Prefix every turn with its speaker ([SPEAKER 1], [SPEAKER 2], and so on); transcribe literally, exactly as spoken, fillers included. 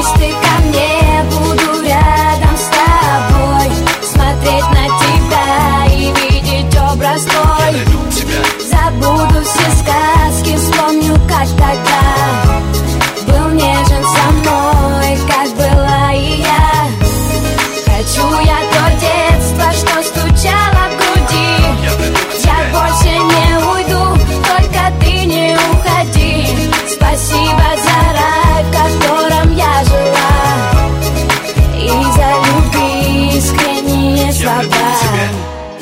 [SPEAKER 1] Прижмись ты ко мне, буду рядом с тобой, смотреть на тебя и видеть образ твой. Забуду все сказки, вспомню, как тогда был нежен со мной, как